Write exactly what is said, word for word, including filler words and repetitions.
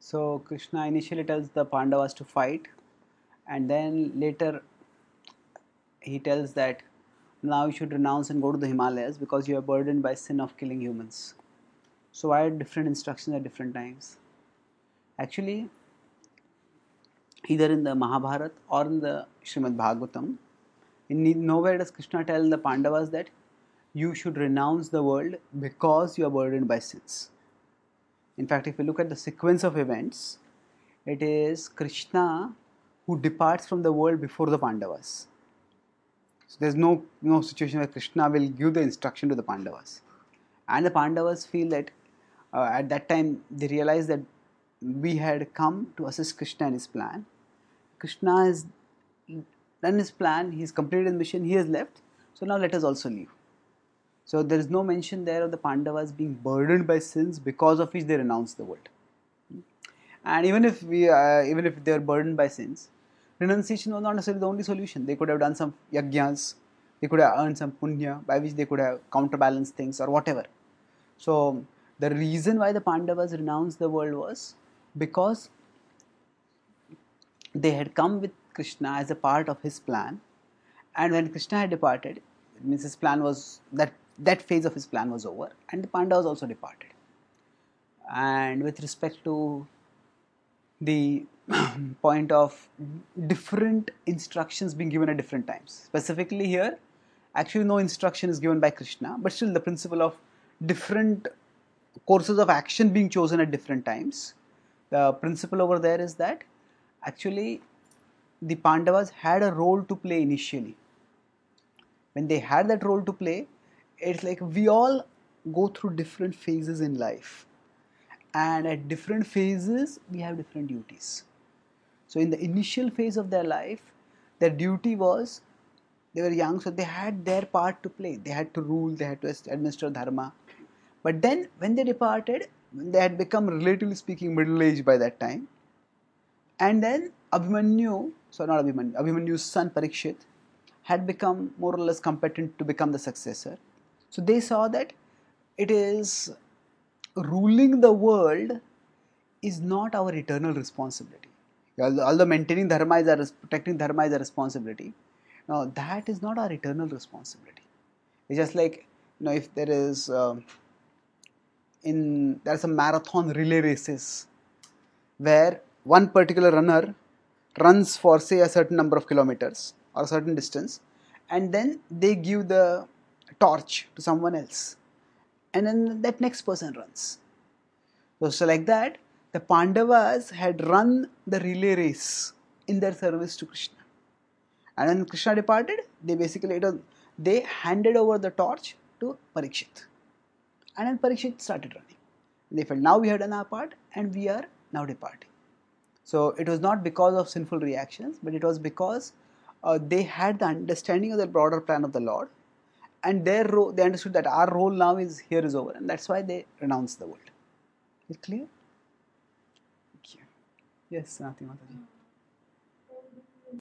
So Krishna initially tells the Pandavas to fight, and then later he tells that now you should renounce and go to the Himalayas because you are burdened by sin of killing humans. So why different instructions at different times? Actually, either in the Mahabharata or in the Srimad Bhagavatam, in nowhere does Krishna tell the Pandavas that you should renounce the world because you are burdened by sins. In fact, if you look at the sequence of events, it is Krishna who departs from the world before the Pandavas. So there's no, no situation where Krishna will give the instruction to the Pandavas. And the Pandavas feel that uh, at that time they realize that we had come to assist Krishna in his plan. Krishna has done his plan, he's completed his mission, he has left. So now let us also leave. So there is no mention there of the Pandavas being burdened by sins because of which they renounce the world. And even if we, uh, even if they are burdened by sins, renunciation was not necessarily the only solution. They could have done some yajnas, they could have earned some punya by which they could have counterbalanced things or whatever. So the reason why the Pandavas renounced the world was because they had come with Krishna as a part of his plan, and when Krishna had departed, it means his plan was that that phase of his plan was over, and the Pandavas also departed. And with respect to the point of different instructions being given at different times, specifically here, actually no instruction is given by Krishna, but still the principle of different courses of action being chosen at different times. The principle over there is that actually the Pandavas had a role to play initially. When they had that role to play, it's like we all go through different phases in life, and at different phases we have different duties. So in the initial phase of their life, their duty was, they were young, so they had their part to play. They had to rule, they had to administer dharma. But then when they departed, they had become, relatively speaking, middle-aged by that time. And then Abhimanyu, so not Abhimanyu, Abhimanyu's son Parikshit had become more or less competent to become the successor. So they saw that it is ruling the world is not our eternal responsibility. Although maintaining dharma is our, protecting dharma is a responsibility, no, that is not our eternal responsibility. It's just like, you know, if there is uh, in there's a marathon relay races where one particular runner runs for say a certain number of kilometers or a certain distance, and then they give the torch to someone else, and then that next person runs. So, so like that, the Pandavas had run the relay race in their service to Krishna, and when Krishna departed, they basically it was, they handed over the torch to Parikshit, and then Parikshit started running. They felt now we have done our part and we are now departing. So it was not because of sinful reactions, but it was because uh, they had the understanding of the broader plan of the Lord, and their ro- they understood that our role now is here is over, and that's why they renounced the world. Is it clear? Thank you. Yes, Sanati Mataji.